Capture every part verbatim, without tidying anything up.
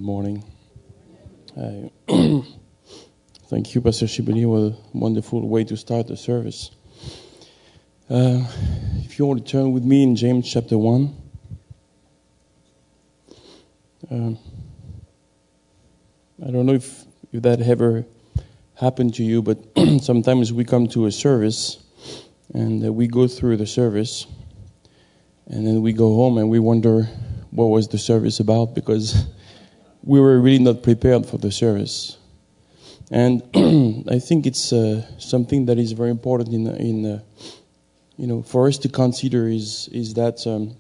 morning. Uh, thank you, Pastor Shibeli. What a wonderful way to start the service. Uh, if you want to turn with me in James chapter one. Uh, I don't know if, if that ever happened to you, but sometimes we come to a service and uh, we go through the service and then we go home and we wonder what was the service about, because we were really not prepared for the service. And I think it's uh, something that is very important in, in uh, you know, for us to consider is is that um,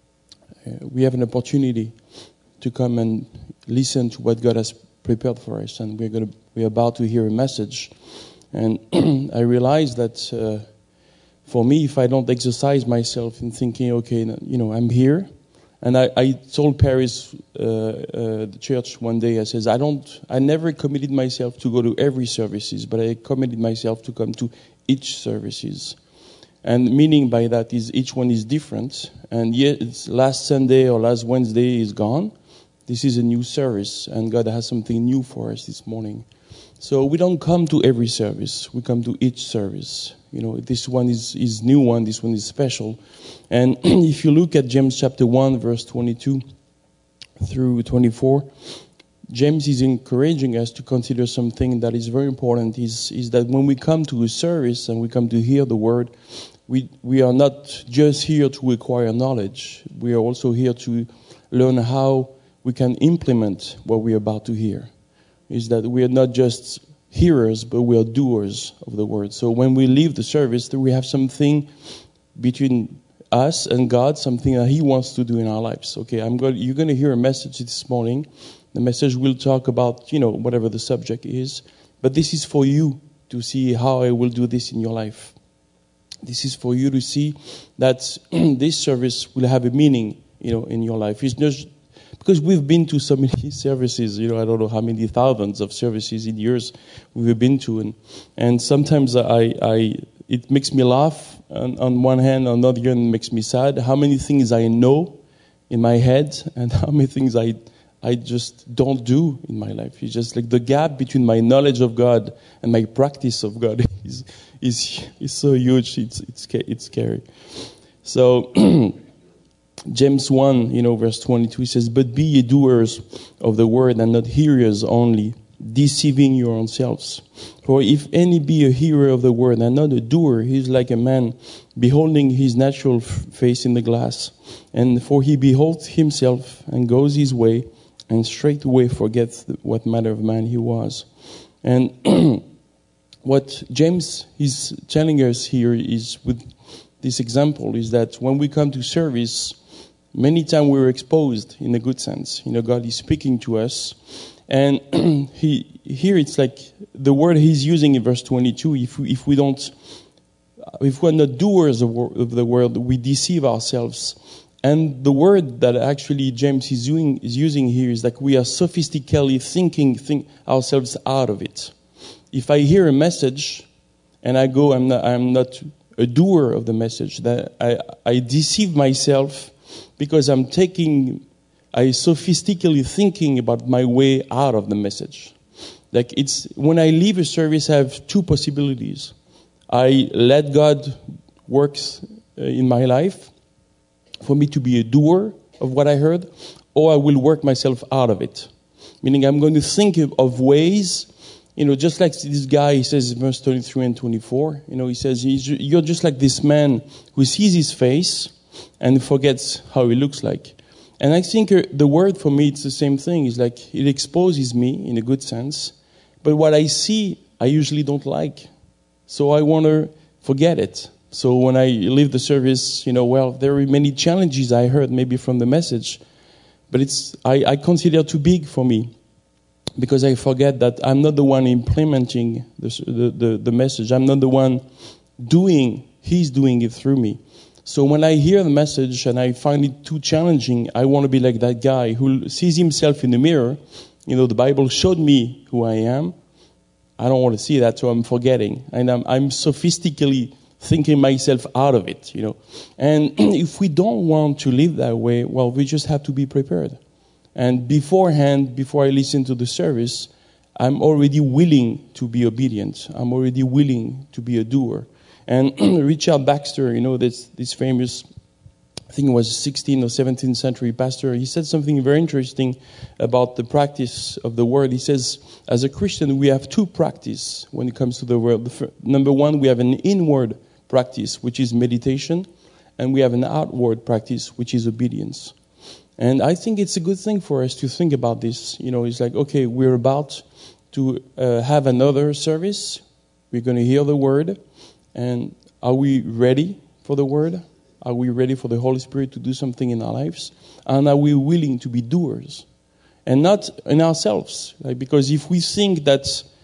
uh, we have an opportunity to come and listen to what God has prepared for us, and we're going to we're about to hear a message. And I realize that uh, for me, if I don't exercise myself in thinking, okay, you know, I'm here. And I, I told Paris, uh, uh, the church one day, I says, I don't, I never committed myself to go to every services, but I committed myself to come to each services. And meaning by that is each one is different. And yet, it's last Sunday or last Wednesday is gone. This is a new service, and God has something new for us this morning. So we don't come to every service. We come to each service. You know, this one is, is new one. This one is special. And if you look at James chapter one, verse twenty-two through twenty-four, James is encouraging us to consider something that is very important, is, is that when we come to a service and we come to hear the word, we, we are not just here to acquire knowledge. We are also here to learn how we can implement what we are about to hear. Is that we are not just hearers, but we are doers of the word. So when we leave the service, we have something between us and God, something that He wants to do in our lives. Okay, I'm going. You're going to hear a message this morning. The message will talk about, you know, whatever the subject is. But this is for you to see how I will do this in your life. This is for you to see that this service will have a meaning, you know, in your life. It's just because we've been to so many services, you know, I don't know how many thousands of services in years we've been to, and and sometimes I, I it makes me laugh on, on one hand, on the other hand, it makes me sad. How many things I know in my head, and how many things I I just don't do in my life. It's just like the gap between my knowledge of God and my practice of God is is is so huge. It's it's it's scary. So. James one, you know, verse twenty-two, says, "But be ye doers of the word, and not hearers only, deceiving your own selves. For if any be a hearer of the word, and not a doer, he is like a man beholding his natural f- face in the glass. And for he beholds himself, and goes his way, and straightway forgets what manner of man he was." And what James is telling us here is, with this example, is that when we come to service, many times we're exposed in a good sense. You know, God is speaking to us. And he here it's like the word he's using in verse twenty-two, if we, if we don't, if we're not doers of, of the word, we deceive ourselves. And the word that actually James is using, is using here is like we are sophisticatedly thinking think ourselves out of it. If I hear a message and I go, I'm not, I'm not a doer of the message, that I, I deceive myself because I'm taking, I sophisticatedly thinking about my way out of the message. Like it's, when I leave a service, I have two possibilities. I let God work in my life for me to be a doer of what I heard, or I will work myself out of it. Meaning I'm going to think of, of ways. You know, just like this guy, he says in verse twenty-three and twenty-four, you know, he says, you're just like this man who sees his face and forgets how he looks like. And I think the word for me, it's the same thing. It's like it exposes me in a good sense. But what I see, I usually don't like. So I want to forget it. So when I leave the service, you know, well, there are many challenges I heard maybe from the message. But it's I, I consider too big for me. Because I forget that I'm not the one implementing the, the, the, the message. I'm not the one doing, He's doing it through me. So when I hear the message and I find it too challenging, I want to be like that guy who sees himself in the mirror. You know, the Bible showed me who I am. I don't want to see that, so I'm forgetting. And I'm, I'm sophisticatedly thinking myself out of it, you know. And if we don't want to live that way, well, we just have to be prepared. And beforehand, before I listen to the service, I'm already willing to be obedient. I'm already willing to be a doer. And Richard Baxter, you know, this, this famous, I think it was sixteenth or seventeenth century pastor, he said something very interesting about the practice of the word. He says, as a Christian, we have two practices when it comes to the word. The first, number one, we have an inward practice, which is meditation, and we have an outward practice, which is obedience. And I think it's a good thing for us to think about this. You know, it's like, okay, we're about to uh, have another service. We're going to hear the word. And are we ready for the word? Are we ready for the Holy Spirit to do something in our lives? And are we willing to be doers? And not in ourselves. Like, because if we think that,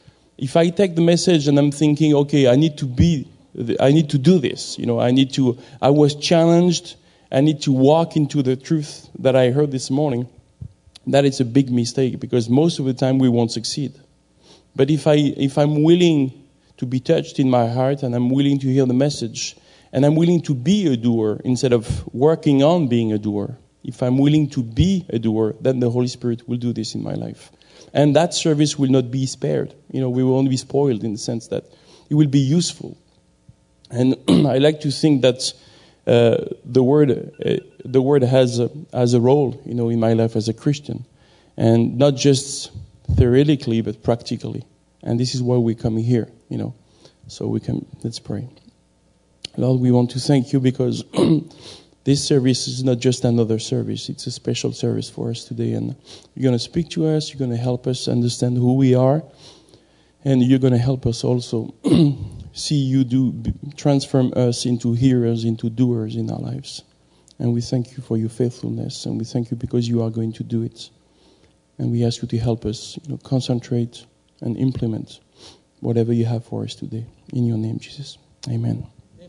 if I take the message and I'm thinking, okay, I need to be, I need to do this. You know, I need to, I was challenged. I need to walk into the truth that I heard this morning. That is a big mistake, because most of the time we won't succeed. But if I, if I'm willing to be touched in my heart, and I'm willing to hear the message, and I'm willing to be a doer instead of working on being a doer, if I'm willing to be a doer, then the Holy Spirit will do this in my life. And that service will not be spared. You know, we will only be spoiled in the sense that it will be useful. And I like to think that uh, the word uh, the word has a, has a role, you know, in my life as a Christian, and not just theoretically but practically. And this is why we're coming here, you know. So we can let's pray. Lord, we want to thank you because this service is not just another service. It's a special service for us today. And you're going to speak to us. You're going to help us understand who we are. And you're going to help us also see you do transform us into hearers, into doers in our lives. And we thank you for your faithfulness. And we thank you because you are going to do it. And we ask you to help us, you know, concentrate and implement whatever you have for us today. In your name, Jesus. Amen.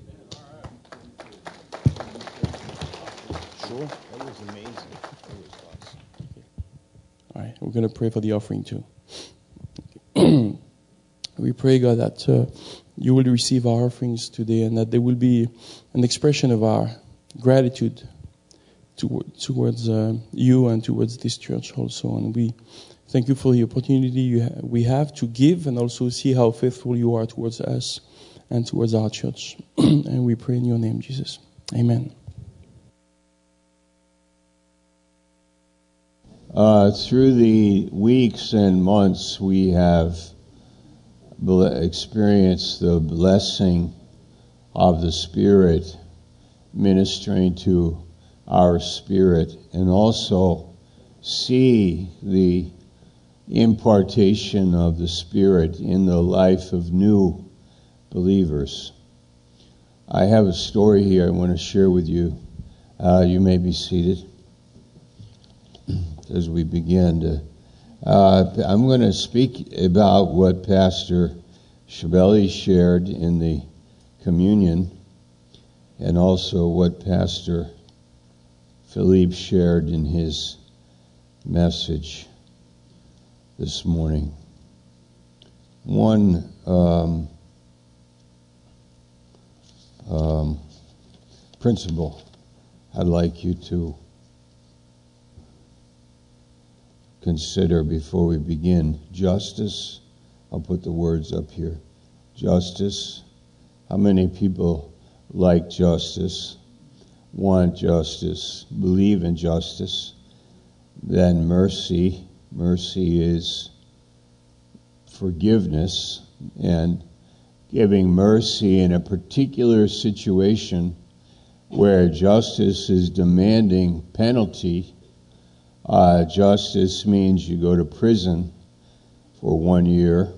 Sure. That was amazing. That was awesome. All right, we're going to pray for the offering too. Okay. We pray, God, that uh, you will receive our offerings today and that there will be an expression of our gratitude to, towards uh, you and towards this church also. And we thank you for the opportunity you ha- we have to give and also see how faithful you are towards us and towards our church. And we pray in your name, Jesus. Amen. Uh, through the weeks and months, we have experienced the blessing of the Spirit ministering to our spirit, and also see the impartation of the Spirit in the life of new believers. I have a story here I want to share with you. Uh, you may be seated as we begin to. Uh, I'm going to speak about what Pastor Shabeli shared in the communion, and also what Pastor Philippe shared in his message this morning. One um, um, principle I'd like you to consider before we begin. Justice. I'll put the words up here. Justice. How many people like justice, want justice, believe in justice? Then mercy. Mercy is forgiveness, and giving mercy in a particular situation where justice is demanding penalty. Uh, justice means you go to prison for one year.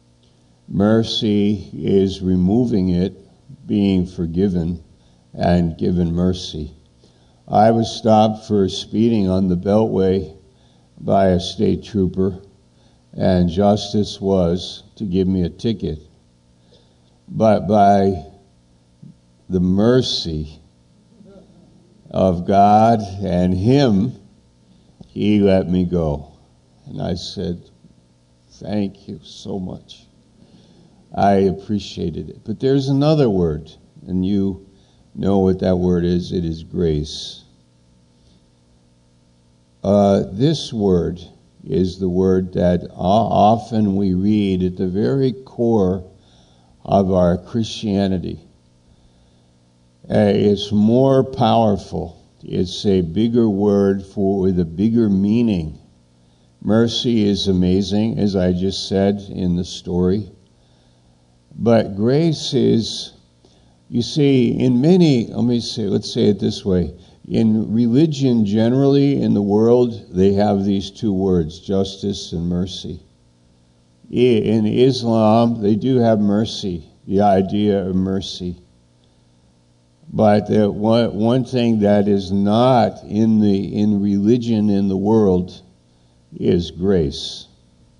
Mercy is removing it, being forgiven, and given mercy. I was stopped for speeding on the Beltway by a state trooper, and justice was to give me a ticket. But by the mercy of God and Him, He let me go. And I said, thank you so much. I appreciated it. But there's another word, and you know what that word is. It is grace. uh, this word is the word that often we read at the very core of our Christianity. Uh, it's more powerful. It's a bigger word for with a bigger meaning. Mercy is amazing, as I just said in the story. But grace is, you see, in many, let me say, let's say it this way. In religion generally, in the world, they have these two words, justice and mercy. In Islam, they do have mercy, the idea of mercy. But the one, one thing that is not in the in religion in the world is grace.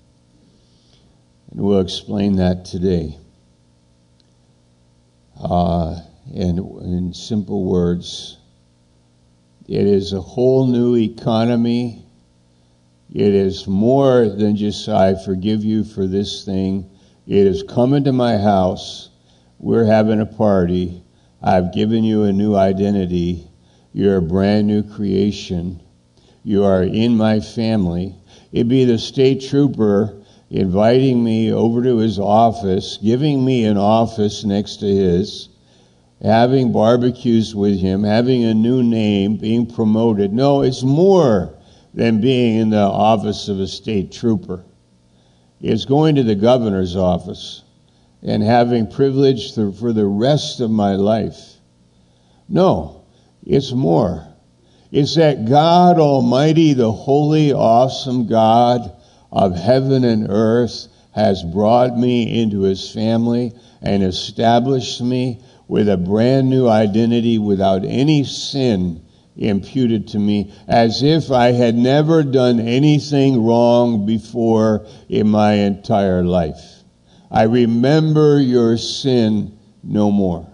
And we'll explain that today. Uh, and in simple words, it is a whole new economy. It is more than just, I forgive you for this thing. It is come into my house. We're having a party. I've given you a new identity. You're a brand new creation. You are in my family. It'd be the state trooper inviting me over to his office, giving me an office next to his, having barbecues with him, having a new name, being promoted. No, it's more than being in the office of a state trooper. It's going to the governor's office and having privilege to, for the rest of my life. No, it's more. It's that God Almighty, the holy, awesome God of heaven and earth, has brought me into his family and established me with a brand new identity without any sin imputed to me, as if I had never done anything wrong before in my entire life. I remember your sin no more.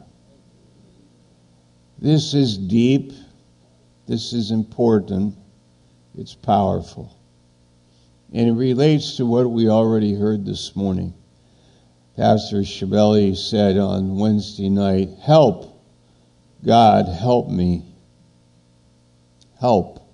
This is deep. This is important. It's powerful. And it relates to what we already heard this morning. Pastor Shabeli said on Wednesday night, help, God, help me. Help.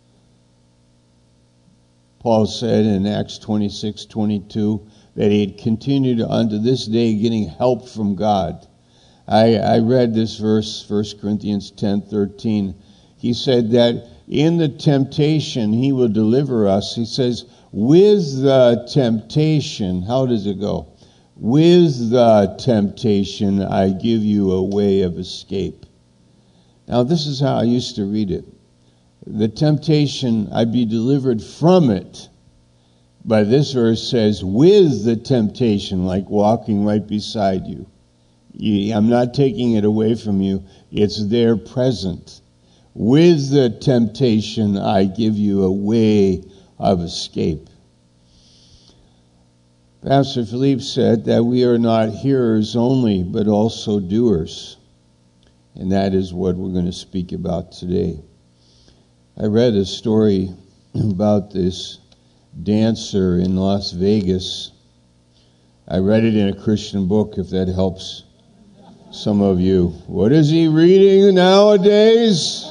Paul said in Acts twenty-six twenty-two that he had continued unto this day getting help from God. I, I read this verse, First Corinthians ten thirteen. He said that in the temptation he will deliver us. He says, with the temptation, how does it go? With the temptation I give you a way of escape. Now this is how I used to read it. The temptation, I'd be delivered from it. But this verse says, with the temptation, like walking right beside you. I'm not taking it away from you. It's there present. With the temptation, I give you a way of escape. Pastor Philippe said that we are not hearers only, but also doers. And that is what we're going to speak about today. I read a story about this dancer in Las Vegas. I read it in a Christian book, if that helps some of you. What is he reading nowadays?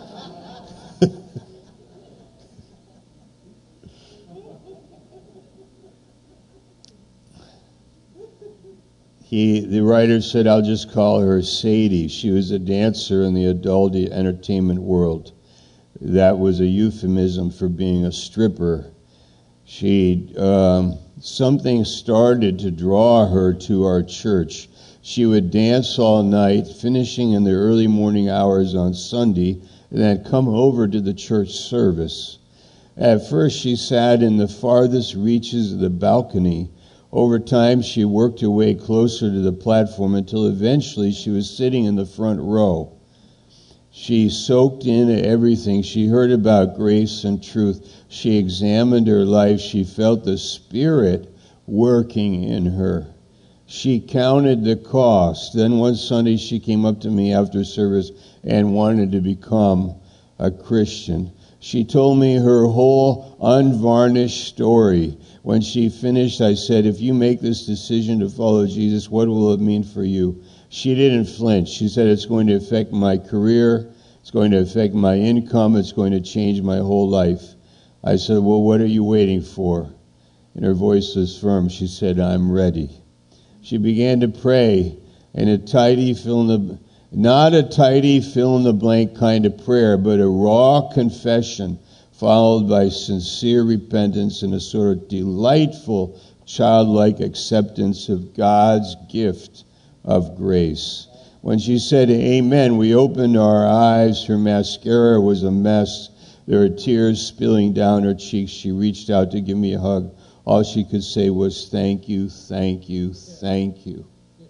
He, the writer said, I'll just call her Sadie. She was a dancer in the adult entertainment world. That was a euphemism for being a stripper. She, um, something started to draw her to our church. She would dance all night, finishing in the early morning hours on Sunday, and then come over to the church service. At first, she sat in the farthest reaches of the balcony. Over time, she worked her way closer to the platform until eventually she was sitting in the front row. She soaked in everything. She heard about grace and truth. She examined her life. She felt the Spirit working in her. She counted the cost. Then one Sunday she came up to me after service and wanted to become a Christian. She told me her whole unvarnished story. When she finished, I said, if you make this decision to follow Jesus, what will it mean for you? She didn't flinch. She said, it's going to affect my career. It's going to affect my income. It's going to change my whole life. I said, well, what are you waiting for? And her voice was firm. She said, I'm ready. She began to pray, and a tidy fill in the, not a tidy fill in the blank kind of prayer, but a raw confession followed by sincere repentance and a sort of delightful, childlike acceptance of God's gift of grace. When she said amen, we opened our eyes. Her mascara was a mess. There were tears spilling down her cheeks. She reached out to give me a hug. All she could say was, thank you, thank you, thank you.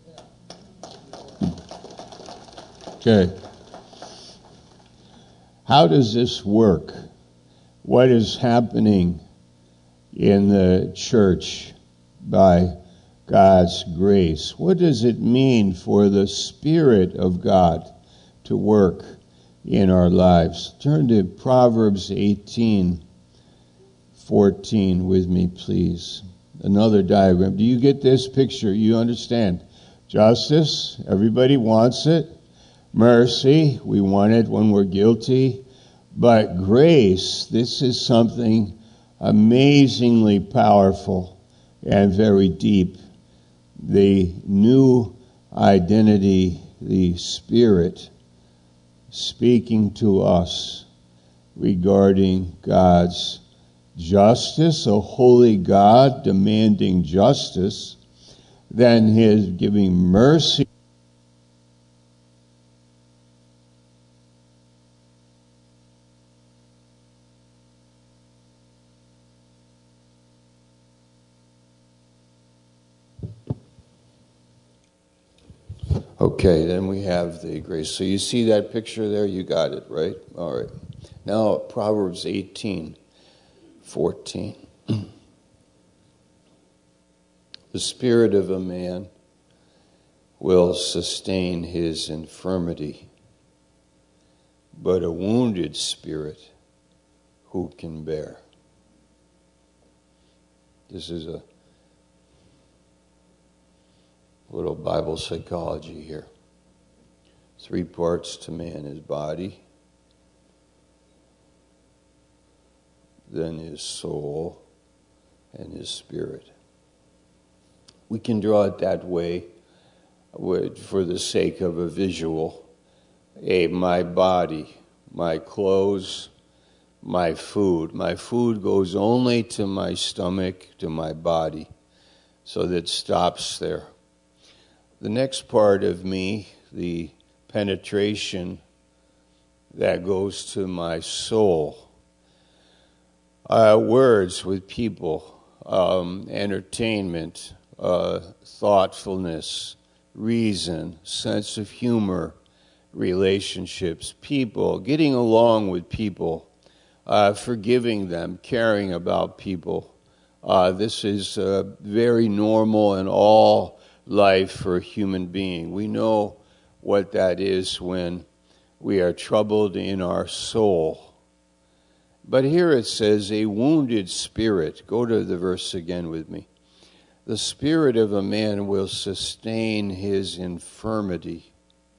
Okay. How does this work? What is happening in the church by God's grace? What does it mean for the Spirit of God to work in our lives? Turn to Proverbs eighteen fourteen with me, please. Another diagram. Do you get this picture? You understand? Justice, everybody wants it. Mercy, we want it when we're guilty. But grace, this is something amazingly powerful and very deep. The new identity, the Spirit speaking to us regarding God's justice, a holy God demanding justice, then His giving mercy. Okay, then we have the grace. So you see that picture there? You got it, right? All right. Now, Proverbs eighteen fourteen. The spirit of a man will sustain his infirmity, but a wounded spirit who can bear? This is a little Bible psychology here. Three parts to man: his body, then his soul, and his spirit. We can draw it that way for the sake of a visual. A, my body, my clothes, my food. My food goes only to my stomach, to my body, so that it stops there. The next part of me, the penetration, that goes to my soul. Uh, words with people, um, entertainment, uh, thoughtfulness, reason, sense of humor, relationships, people, getting along with people, uh, forgiving them, caring about people. Uh, this is uh, very normal in all life for a human being. We know what that is when we are troubled in our soul. But here it says, a wounded spirit. Go to the verse again with me. The spirit of a man will sustain his infirmity.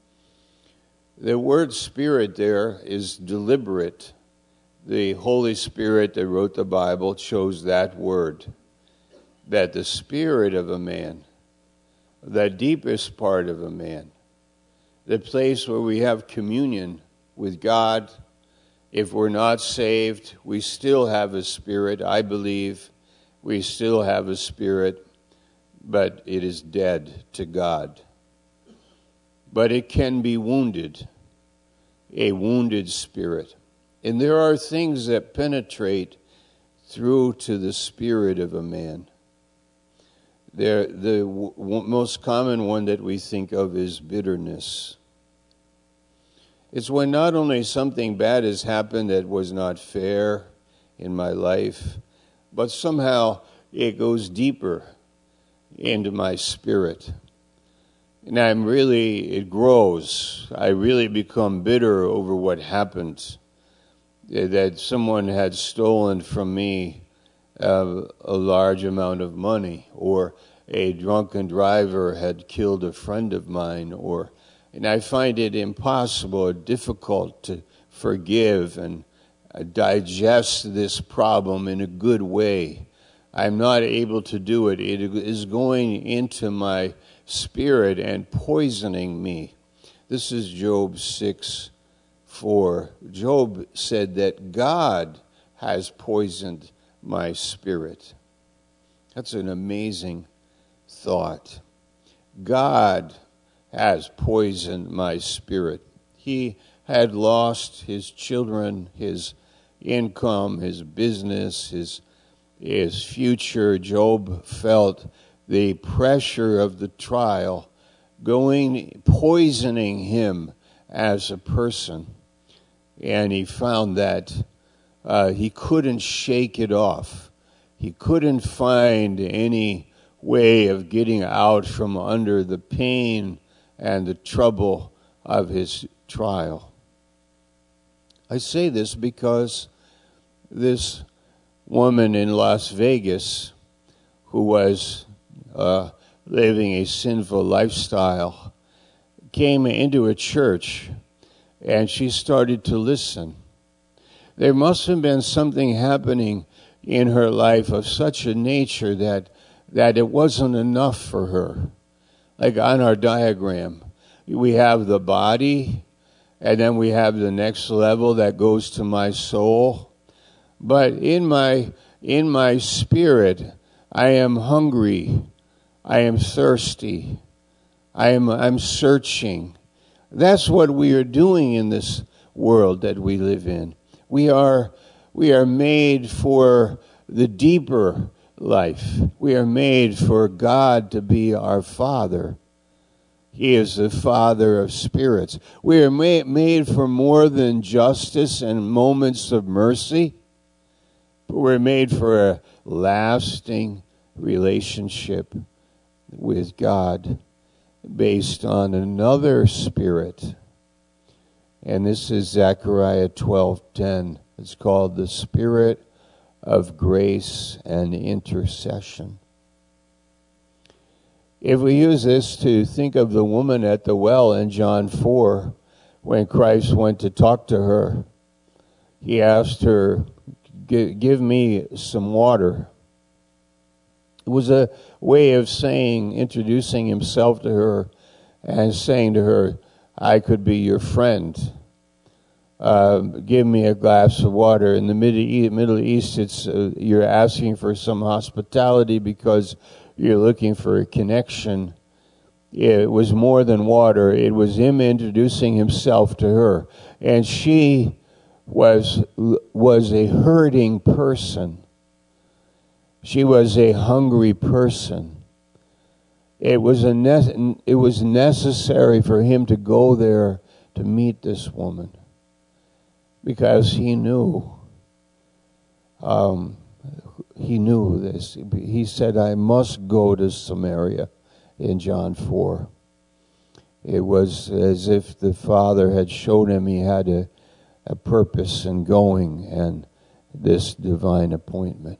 The word spirit there is deliberate. The Holy Spirit that wrote the Bible chose that word. That the spirit of a man, the deepest part of a man, the place where we have communion with God. If we're not saved, we still have a spirit. I believe we still have a spirit, but it is dead to God. But it can be wounded, a wounded spirit. And there are things that penetrate through to the spirit of a man. There, the w- most common one that we think of is bitterness. It's when not only something bad has happened that was not fair in my life, but somehow it goes deeper into my spirit. And I'm really, it grows. I really become bitter over what happened, that someone had stolen from me Uh, a large amount of money, or a drunken driver had killed a friend of mine, or and I find it impossible or difficult to forgive and digest this problem in a good way. I'm not able to do it. It is going into my spirit and poisoning me. This is Job six four. Job said that God has poisoned my spirit. That's an amazing thought. God has poisoned my spirit. He had lost his children, his income, his business, his his future. Job felt the pressure of the trial going, poisoning him as a person. And he found that uh, he couldn't shake it off. He couldn't find any way of getting out from under the pain and the trouble of his trial. I say this because this woman in Las Vegas who was uh, living a sinful lifestyle came into a church and she started to listen. There must have been something happening in her life of such a nature that that it wasn't enough for her. Like on our diagram, we have the body, and then we have the next level that goes to my soul. But in my in my spirit, I am hungry. I am thirsty. I am I'm searching. That's what we are doing in this world that we live in. We are we are made for the deeper life. We are made for God to be our Father. He is the Father of spirits. We are ma- made for more than justice and moments of mercy. But we're made for a lasting relationship with God based on another spirit. And this is Zechariah twelve ten. It's called the Spirit of Grace and Intercession. If we use this to think of the woman at the well in John four, when Christ went to talk to her, he asked her, give me some water. It was a way of saying, introducing himself to her and saying to her, I could be your friend. Uh, give me a glass of water. In the Middle East, it's uh, you're asking for some hospitality because you're looking for a connection. It was more than water. It was him introducing himself to her. And she was was a hurting person. She was a hungry person. It was a ne- it was necessary for him to go there to meet this woman because he knew um, he knew this. He said, I must go to Samaria in John four. It was as if the Father had showed him he had a, a purpose in going and this divine appointment.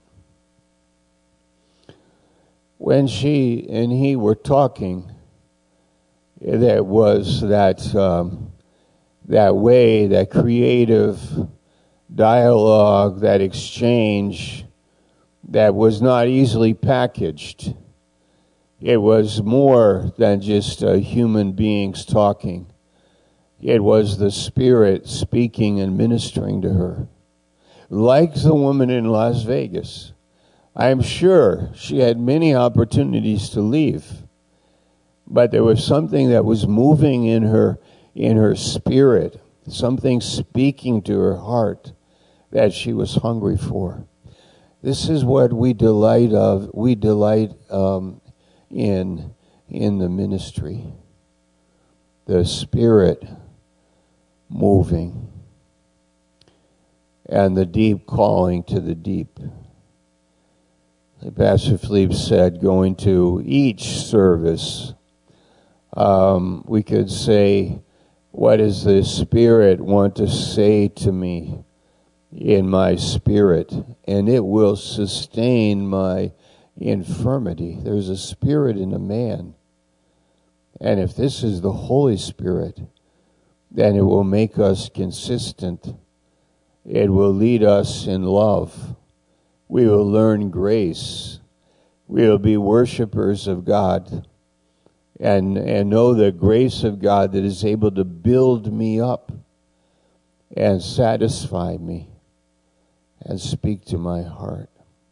When she and he were talking, there was that um, that way, that creative dialogue, that exchange that was not easily packaged. It was more than just uh, human beings talking. It was the Spirit speaking and ministering to her. Like the woman in Las Vegas. I'm sure she had many opportunities to leave, but there was something that was moving in her, in her spirit, something speaking to her heart that she was hungry for. This is what we delight of. We delight um, in in the ministry, the Spirit moving, and the deep calling to the deep. Pastor Philippe said, going to each service, um, we could say, what does the Spirit want to say to me in my spirit? And it will sustain my infirmity. There's a spirit in a man. And if this is the Holy Spirit, then it will make us consistent It will lead us in love. We will learn grace. We will be worshipers of God and, and know the grace of God that is able to build me up and satisfy me and speak to my heart.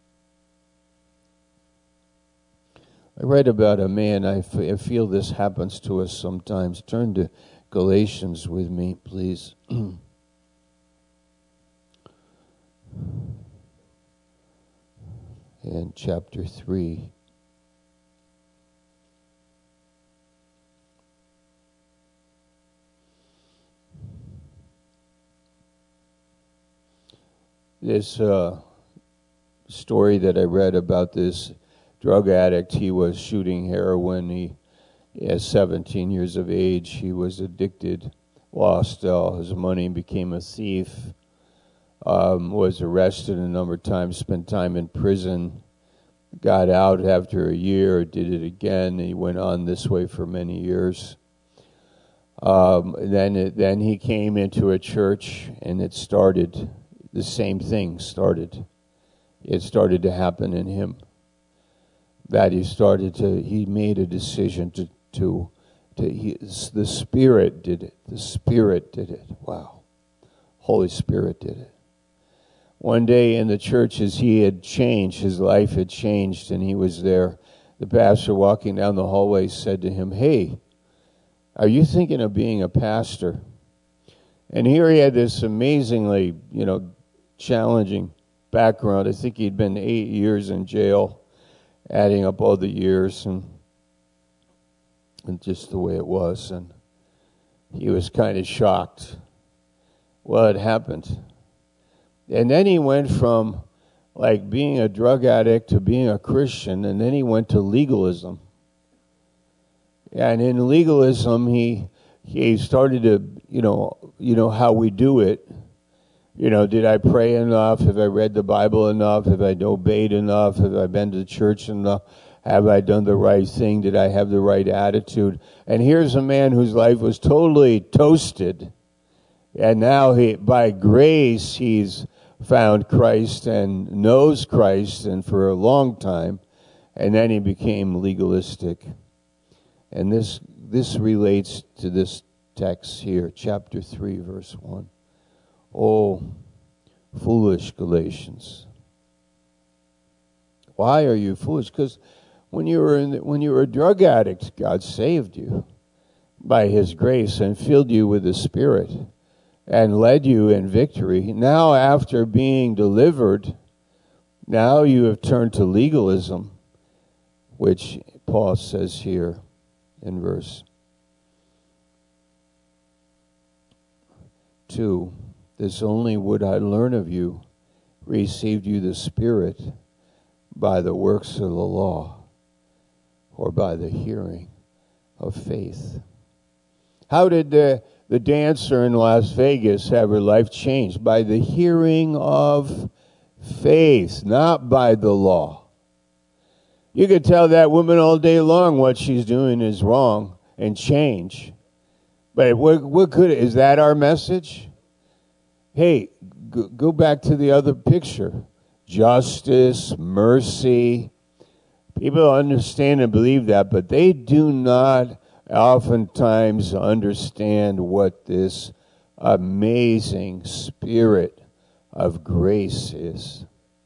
I read about a man, I, f- I feel this happens to us sometimes. Turn to Galatians with me, please. In chapter three. This uh, story that I read about this drug addict, he was shooting heroin. He, at seventeen years of age, he was addicted, lost all his money, became a thief. Um, was arrested a number of times, spent time in prison, got out after a year, did it again, and he went on this way for many years. Um, then, it, then he came into a church, and it started, the same thing started. It started to happen in him. That he started to, he made a decision to, to, to he, the Spirit did it. The Spirit did it. Wow. Holy Spirit did it. One day in the church, as he had changed, his life had changed, and he was there, the pastor walking down the hallway said to him, "Hey, are you thinking of being a pastor?" And here he had this amazingly, you know, challenging background. I think he'd been eight years in jail, adding up all the years, and, and just the way it was. And he was kind of shocked. Well, it happened. And then he went from like being a drug addict to being a Christian, and then he went to legalism. And in legalism, he he started to, you know, you know how we do it. You know, did I pray enough? Have I read the Bible enough? Have I obeyed enough? Have I been to church enough? Have I done the right thing? Did I have the right attitude? And here's a man whose life was totally toasted. And now he, by grace, he's found Christ and knows Christ, and for a long time, and then he became legalistic. And this this relates to this text here, chapter three, verse one. Oh, foolish Galatians! Why are you foolish? Because when you were in the, when you were a drug addict, God saved you by His grace and filled you with the Spirit and led you in victory. Now, after being delivered, now you have turned to legalism, which Paul says here in verse two. This only would I learn of you, received you the Spirit by the works of the law, or by the hearing of faith. How did the The dancer in Las Vegas have her life changed? By the hearing of faith, not by the law. You could tell that woman all day long what she's doing is wrong and change. But what, what could, is that our message? Hey, go, go back to the other picture. Justice, mercy. People understand and believe that, but they do not oftentimes understand what this amazing Spirit of grace is.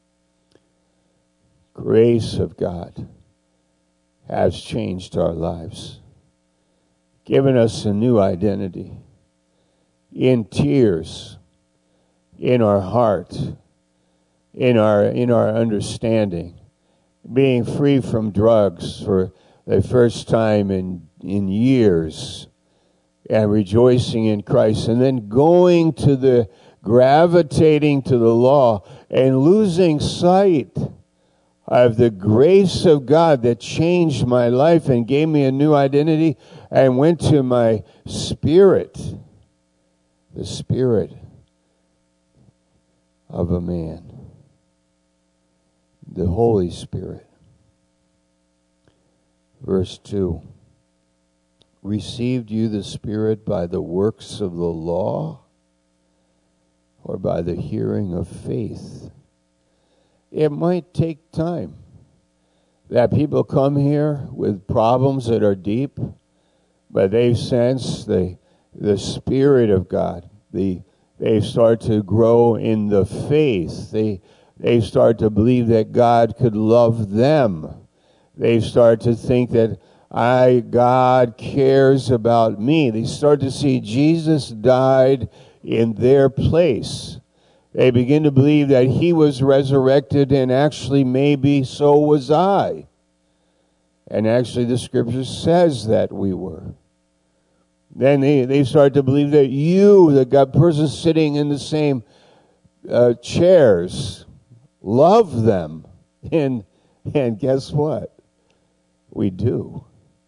Grace of God has changed our lives, given us a new identity, in tears, in our heart, in our in our understanding, being free from drugs for the first time in in years, and rejoicing in Christ, and then going to the, gravitating to the law, and losing sight of the grace of God that changed my life and gave me a new identity, and went to my spirit, the spirit of a man, the Holy Spirit. Verse two. Received you the Spirit by the works of the law, or by the hearing of faith. It might take time that people come here with problems that are deep, but they sense the the Spirit of God. The they start to grow in the faith. They they start to believe that God could love them. They start to think that I God cares about me. They start to see Jesus died in their place. They begin to believe that he was resurrected, and actually maybe so was I. And actually the scripture says that we were. Then they, they start to believe that you, the God person sitting in the same uh, chairs, love them. And, and guess what? We do.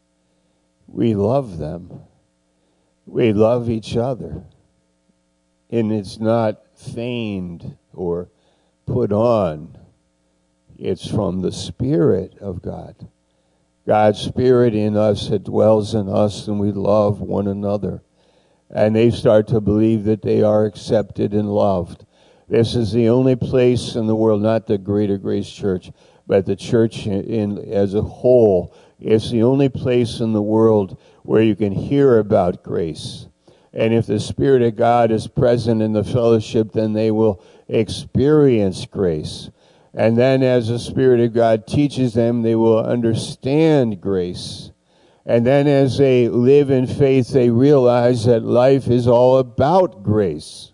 We love them. We love each other. And it's not feigned or put on. It's from the Spirit of God. God's Spirit in us that dwells in us, and we love one another. And they start to believe that they are accepted and loved. This is the only place in the world, not the Greater Grace Church, but the church in, in as a whole. It's the only place in the world where you can hear about grace. And if the Spirit of God is present in the fellowship, then they will experience grace. And then as the Spirit of God teaches them, they will understand grace. And then as they live in faith, they realize that life is all about grace.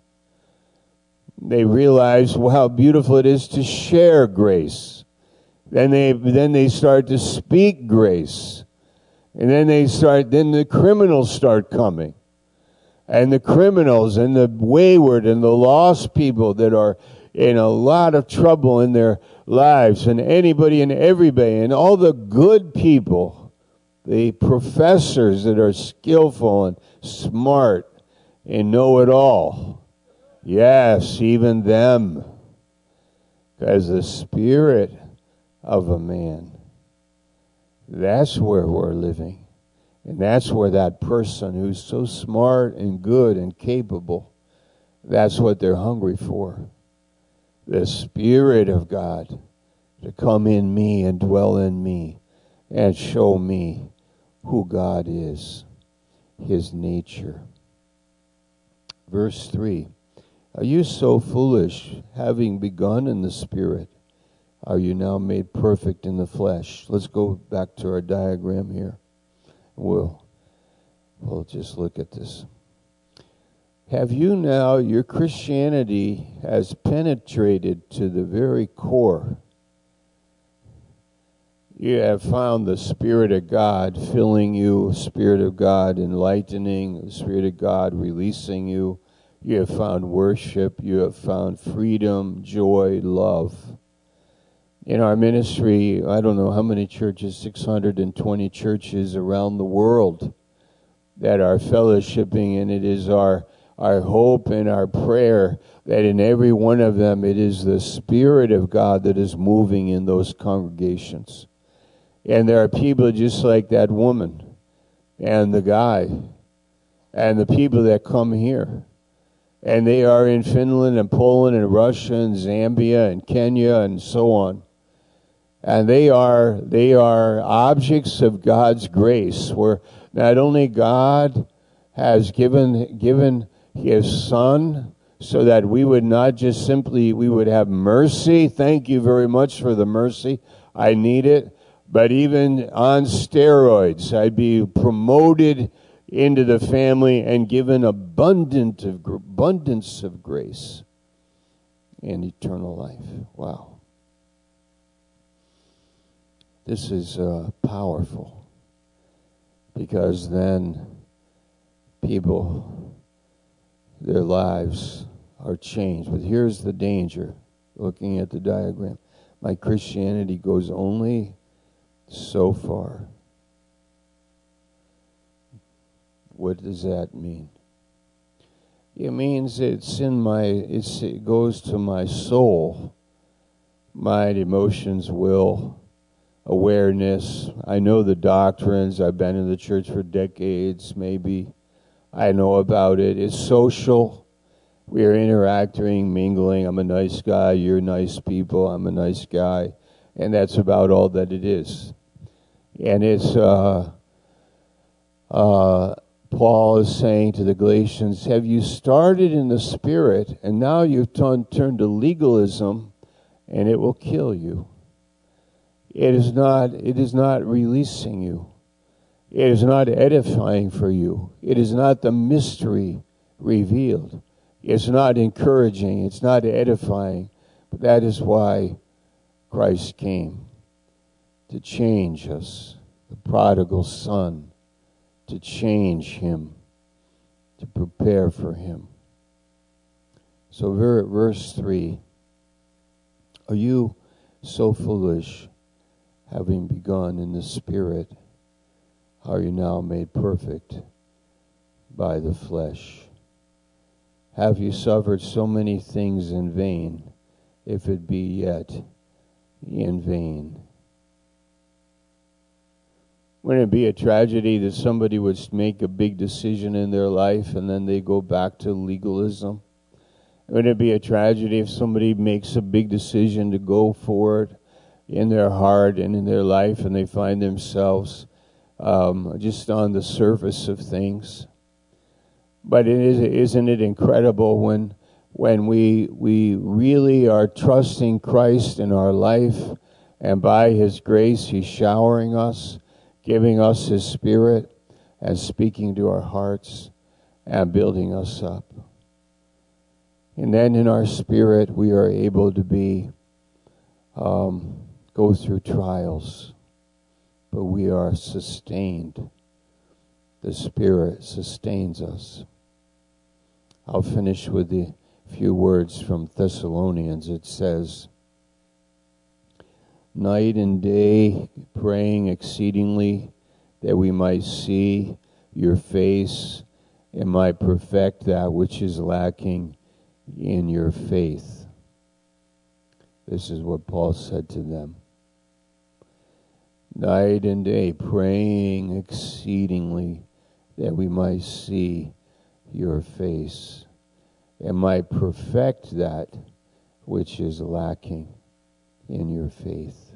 They realize how beautiful it is to share grace. Then they then they start to speak grace. And then they start then the criminals start coming. And the criminals and the wayward and the lost people that are in a lot of trouble in their lives, and anybody and everybody, and all the good people, the professors that are skillful and smart and know it all. Yes, even them. Because the spirit of a man, that's where we're living. And that's where that person who's so smart and good and capable, that's what they're hungry for. The Spirit of God to come in me and dwell in me and show me who God is, his nature. Verse three, are you so foolish, having begun in the Spirit, are you now made perfect in the flesh? Let's go back to our diagram here. We'll, we'll just look at this. Have you now, your Christianity has penetrated to the very core. You have found the Spirit of God filling you, Spirit of God enlightening, the Spirit of God releasing you. You have found worship. You have found freedom, joy, love. In our ministry, I don't know how many churches, six hundred twenty churches around the world that are fellowshipping, and it is our, our hope and our prayer that in every one of them it is the Spirit of God that is moving in those congregations. And there are people just like that woman and the guy and the people that come here. And they are in Finland and Poland and Russia and Zambia and Kenya and so on. And they are they are objects of God's grace, where not only God has given given his Son so that we would not just simply, we would have mercy. Thank you very much for the mercy. I need it. But even on steroids, I'd be promoted into the family and given abundant of, abundance of grace and eternal life. Wow. This is uh, powerful, because then people, their lives are changed. But here's the danger, looking at the diagram. My Christianity goes only so far. What does that mean? It means it's in my, it's, it goes to my soul, my emotions, will, awareness. I know the doctrines. I've been in the church for decades, maybe. I know about it. It's social. We are interacting, mingling. I'm a nice guy. You're nice people. I'm a nice guy. And that's about all that it is. And it's, uh, uh, Paul is saying to the Galatians, have you started in the Spirit, and now you've turned turned to legalism, and it will kill you. It is not, it is not releasing you. It is not edifying for you. It is not the mystery revealed. It's not encouraging. It's not edifying. But that is why Christ came, to change us, the prodigal son, to change him, to prepare for him. So verse three, are you so foolish, having begun in the Spirit, are you now made perfect by the flesh? Have you suffered so many things in vain, if it be yet in vain? Wouldn't it be a tragedy that somebody would make a big decision in their life and then they go back to legalism? Wouldn't it be a tragedy if somebody makes a big decision to go forward in their heart and in their life and they find themselves um, just on the surface of things? But it is, isn't it incredible when when we we really are trusting Christ in our life, and by His grace He's showering us, giving us His Spirit, and speaking to our hearts, and building us up. And then in our spirit we are able to be um, go through trials, but we are sustained. The Spirit sustains us. I'll finish with the few words from Thessalonians. It says, night and day praying exceedingly that we might see your face and might perfect that which is lacking in your faith. This is what Paul said to them. Night and day praying exceedingly that we might see your face and might perfect that which is lacking in your faith.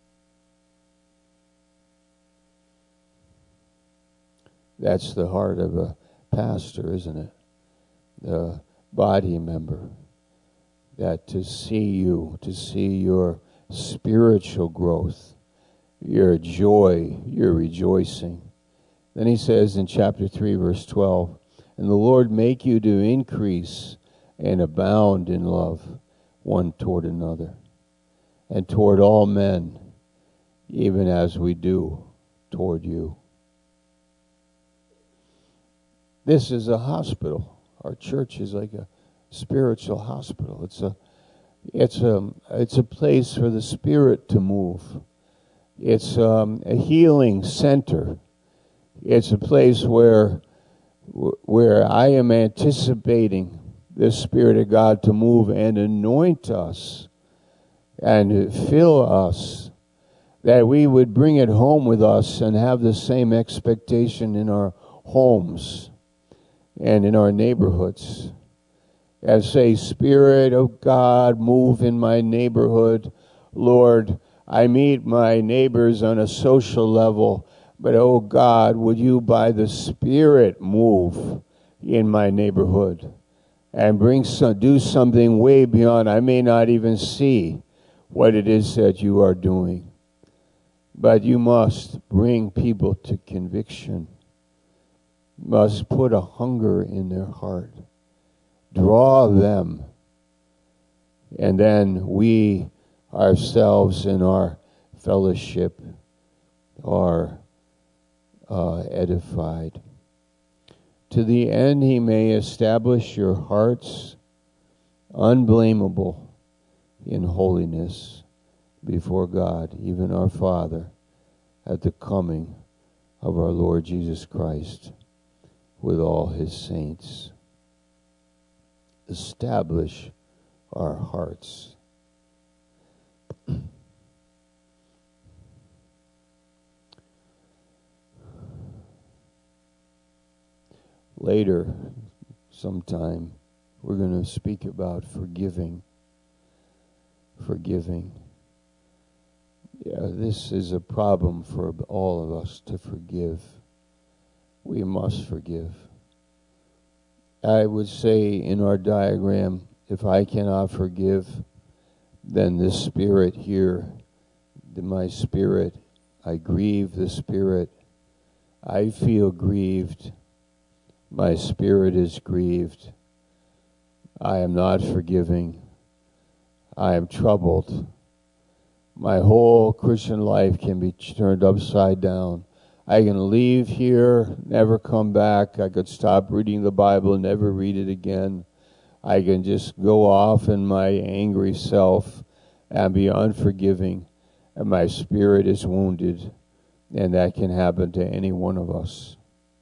That's the heart of a pastor, isn't it? The body member. That to see you, to see your spiritual growth, your joy, your rejoicing. Then he says in chapter three, verse twelve, and the Lord make you to increase and abound in love one toward another, and toward all men, even as we do toward you. This is a hospital. Our church is like a spiritual hospital. It's a, it's a, it's a place for the Spirit to move. It's um, a healing center. It's a place where, where I am anticipating the Spirit of God to move and anoint us and fill us, that we would bring it home with us and have the same expectation in our homes and in our neighborhoods. And say, Spirit of God, move in my neighborhood. Lord, I meet my neighbors on a social level, but oh God, would you by the Spirit move in my neighborhood and bring some, do something way beyond. I may not even see what it is that you are doing, but you must bring people to conviction. You must put a hunger in their heart. Draw them. And then we ourselves in our fellowship are uh, edified. To the end he may establish your hearts unblameable in holiness before God, even our Father, at the coming of our Lord Jesus Christ with all his saints. Establish our hearts. Later, sometime, we're going to speak about forgiving. Forgiving. Yeah, this is a problem for all of us to forgive. We must forgive. I would say in our diagram, if I cannot forgive, then this spirit here, the, my spirit, I grieve the spirit. I feel grieved. My spirit is grieved. I am not forgiving. I am troubled. My whole Christian life can be turned upside down. I can leave here, never come back. I could stop reading the Bible, never read it again. I can just go off in my angry self and be unforgiving, and my spirit is wounded, and that can happen to any one of us.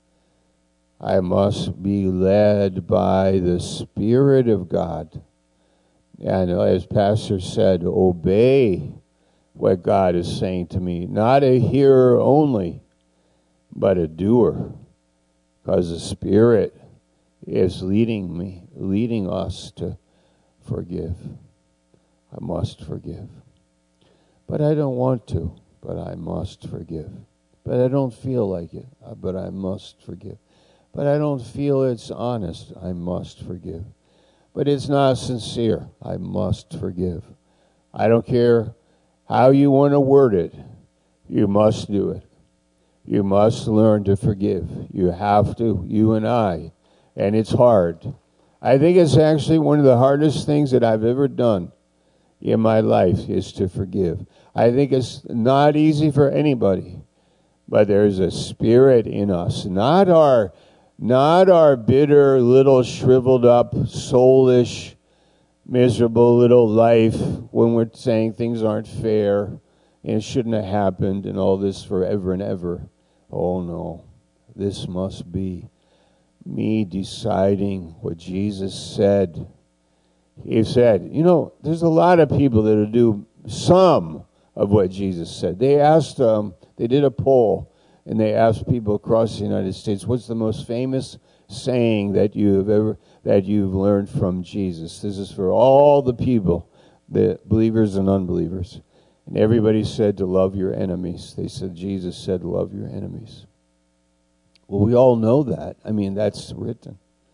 I must be led by the Spirit of God. And as Pastor said, obey what God is saying to me. Not a hearer only, but a doer. Because the Spirit is leading me, leading us to forgive. I must forgive. But I don't want to, but I must forgive. But I don't feel like it, but I must forgive. But I don't feel it's honest, I must forgive. But it's not sincere, I must forgive. I don't care how you want to word it, you must do it. You must learn to forgive. You have to, you and I. And it's hard. I think it's actually one of the hardest things that I've ever done in my life is to forgive. I think it's not easy for anybody. But there's a spirit in us, not our not our bitter, little shriveled up, soulish, miserable little life when we're saying things aren't fair and it shouldn't have happened and all this forever and ever. Oh no, this must be me deciding what Jesus said. He said, you know, there's a lot of people that will do some of what Jesus said. They asked, um, they did a poll, and they asked people across the United States, what's the most famous saying that you have ever that you've learned from Jesus? This is for all the people, the believers and unbelievers. And everybody said to love your enemies. They said Jesus said love your enemies. Well, we all know that. I mean, that's written.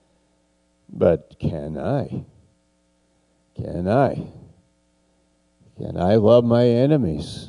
But can I? Can I? Can I love my enemies?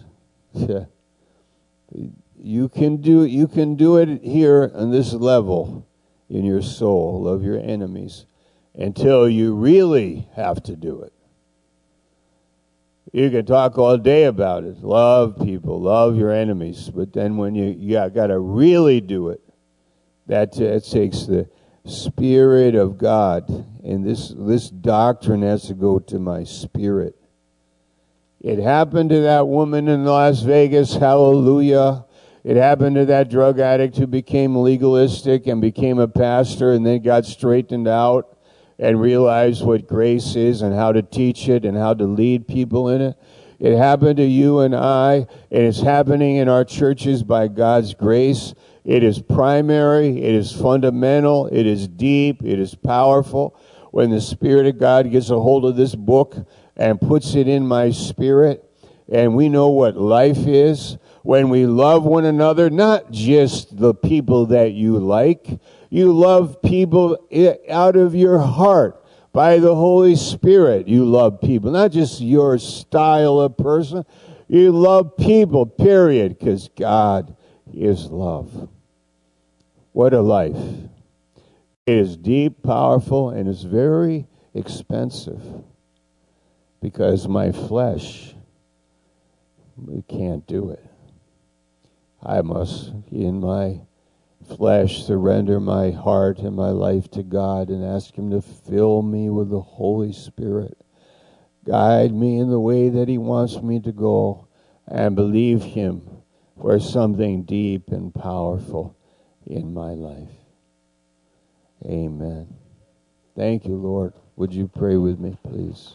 You can do you can do it here on this level in your soul, love your enemies, until you really have to do it. You can talk all day about it. Love people, love your enemies. But then when you, you got to really do it, that, that takes the Spirit of God. And this, this doctrine has to go to my spirit. It happened to that woman in Las Vegas, hallelujah. It happened to that drug addict who became legalistic and became a pastor and then got straightened out and realized what grace is and how to teach it and how to lead people in it. It happened to you and I, and it's happening in our churches by God's grace. It is primary, it is fundamental, it is deep, it is powerful. When the Spirit of God gets a hold of this book and puts it in my spirit, and we know what life is, when we love one another, not just the people that you like, you love people out of your heart. By the Holy Spirit, you love people, not just your style of person. You love people, period, because God is love. What a life. It is deep, powerful, and it's very expensive because my flesh, we can't do it. I must, in my flesh, surrender my heart and my life to God and ask Him to fill me with the Holy Spirit. Guide me in the way that He wants me to go and believe Him for something deep and powerful in my life. Amen. Thank you, Lord. Would you pray with me, please?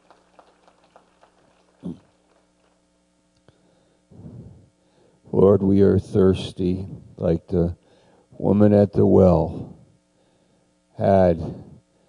Lord, we are thirsty like the woman at the well had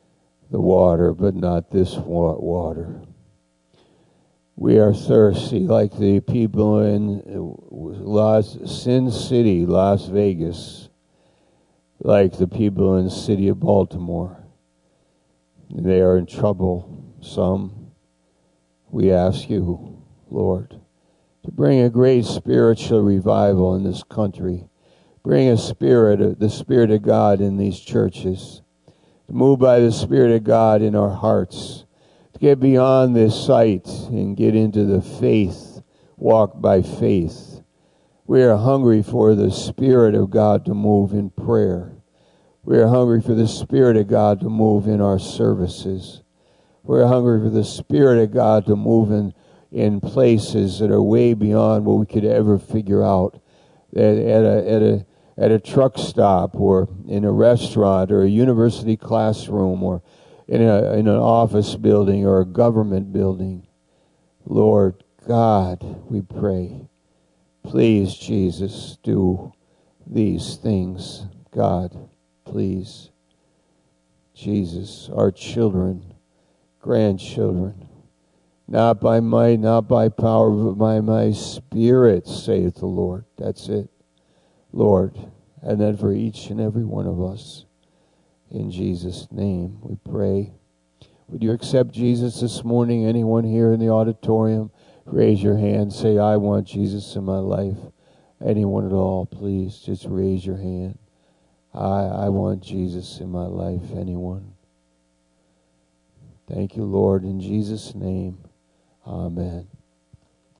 the water, but not this wa- water. We are thirsty like the people in Las, Sin City, Las Vegas, like the people in the city of Baltimore. They are in trouble, some. We ask you, Lord, to bring a great spiritual revival in this country. Bring a spirit, the Spirit of God in these churches. To move by the Spirit of God in our hearts. To get beyond this sight and get into the faith, walk by faith. We are hungry for the Spirit of God to move in prayer. We are hungry for the Spirit of God to move in our services. We are hungry for the Spirit of God to move in, in places that are way beyond what we could ever figure out. At, at a, at a, at a truck stop, or in a restaurant, or a university classroom, or in a in an office building, or a government building. Lord God, we pray, please, Jesus, do these things. God, please. Jesus, our children, grandchildren, not by might, not by power, but by my Spirit, saith the Lord. That's it, Lord. And then for each and every one of us, in Jesus' name, we pray. Would you accept Jesus this morning? Anyone here in the auditorium, raise your hand. Say, I want Jesus in my life. Anyone at all, please, just raise your hand. I, I want Jesus in my life. Anyone? Thank you, Lord. In Jesus' name, amen.